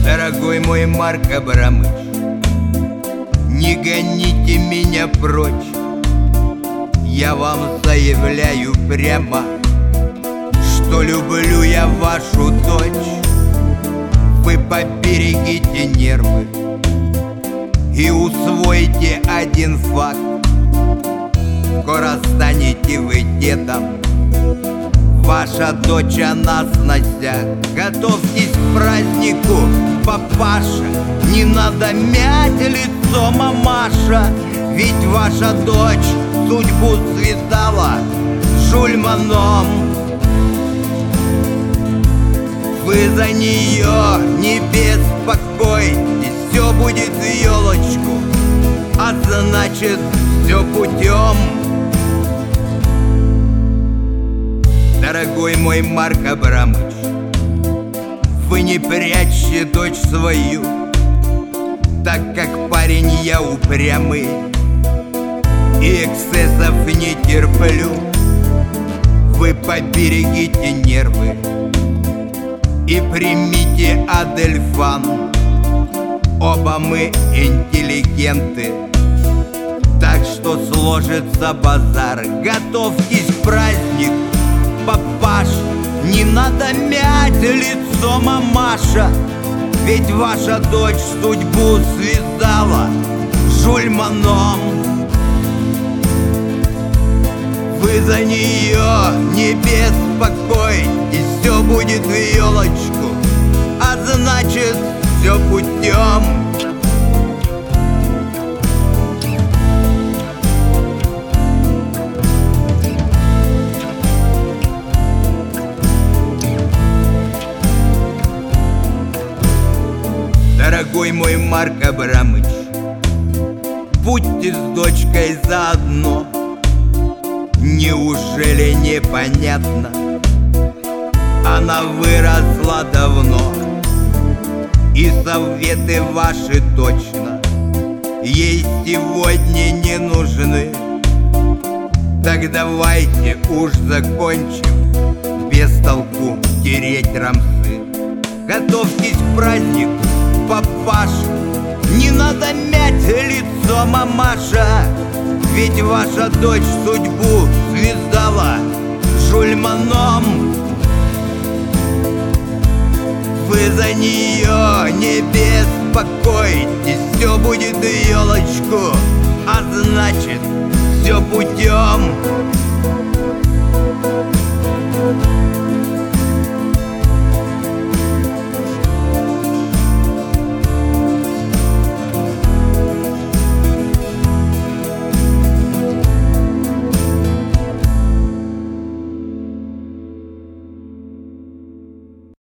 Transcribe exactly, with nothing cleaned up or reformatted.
Дорогой мой Марк Абрамыч, не гоните меня прочь. Я вам заявляю прямо, что люблю я вашу дочь. Вы поберегите нервы и усвойте один факт: скоро станете вы дедом. Ваша дочь, она сносяк. Готовьтесь к празднику, папаша. Не надо мять лицо, мамаша. Ведь ваша дочь судьбу связала с Шульманом. Вы за нее не беспокойтесь, все будет в елочку, а значит, все путем. Дорогой мой Марк Абрамыч, вы не прячьте дочь свою, так как парень я упрямый и эксцессов не терплю. Вы поберегите нервы и примите Адельфан. Оба мы интеллигенты, так что сложится базар. Готовьтесь к празднику, папаш. Не надо мять лицо, мамаша. Ведь ваша дочь судьбу связала с Шульманом. Вы за нее не беспокойтесь, все будет в елочку, а значит, все путем. Дорогой мой Марк Абрамыч, будьте с дочкой заодно. Неужели непонятно? Она выросла давно, и советы ваши точно ей сегодня не нужны. Так давайте уж закончим без толку тереть рамсы. Готовьтесь к празднику, папаша. Не надо мять лицо, мамаша. Ведь ваша дочь судьбу связала с Шульманом. Вы за нее не беспокойтесь, все будет в елочку, а значит, все путем.